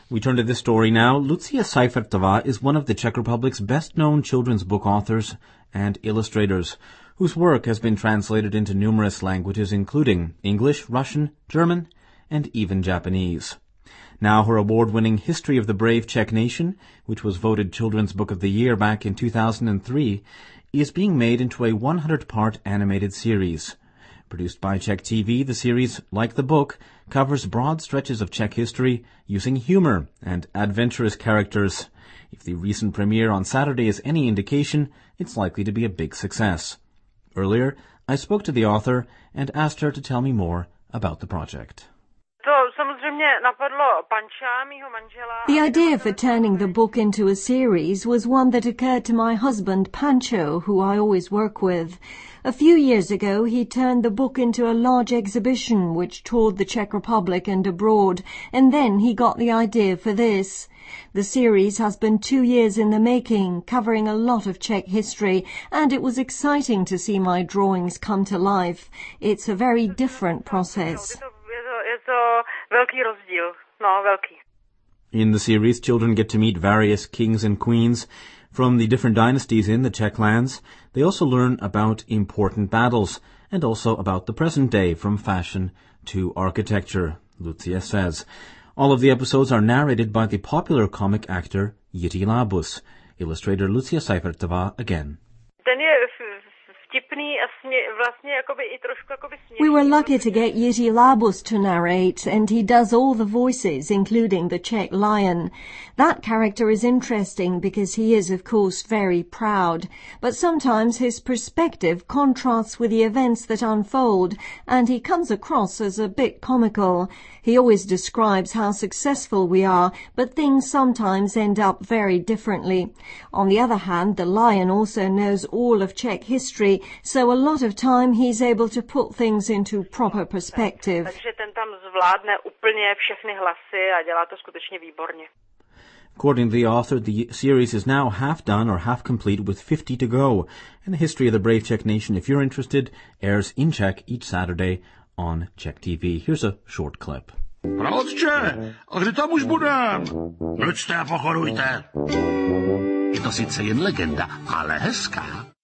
We turn to this story now. Lucia Seifertová is one of the Czech Republic's best-known children's book authors and illustrators, whose work has been translated into numerous languages, including English, Russian, German, and even Japanese. Now her award-winning History of the Brave Czech Nation, which was voted Children's Book of the Year back in 2003, is being made into a 100-part animated series. Produced by Czech TV, the series, like the book, covers broad stretches of Czech history using humor and adventurous characters. If the recent premiere on Saturday is any indication, it's likely to be a big success. Earlier, I spoke to the author and asked her to tell me more about the project. The idea for turning the book into a series was one that occurred to my husband, Pancho, who I always work with. A few years ago, he turned the book into a large exhibition which toured the Czech Republic and abroad, and then he got the idea for this. The series has been 2 years in the making, covering a lot of Czech history, and it was exciting to see my drawings come to life. It's a very different process. In the series, children get to meet various kings and queens from the different dynasties in the Czech lands. They also learn about important battles and also about the present day, from fashion to architecture, Lucia says. All of the episodes are narrated by the popular comic actor Jiří Lábus. Illustrator Lucia Seifertová again. We were lucky to get Jiří Lábus to narrate, and he does all the voices, including the Czech lion. That character is interesting because he is, of course, very proud, but sometimes his perspective contrasts with the events that unfold, and he comes across as a bit comical. He always describes how successful we are, but things sometimes end up very differently. On the other hand, the lion also knows all of Czech history, so a lot of time he's able to put things into proper perspective. According to the author, the series is now half done or half complete with 50 to go. And the History of the Brave Czech Nation, if you're interested, airs in Czech each Saturday on Czech TV. Here's a short clip. Otče, a kdy tam už budem? Mlčte a pochorujte. Je to sice jen legenda, ale hezká.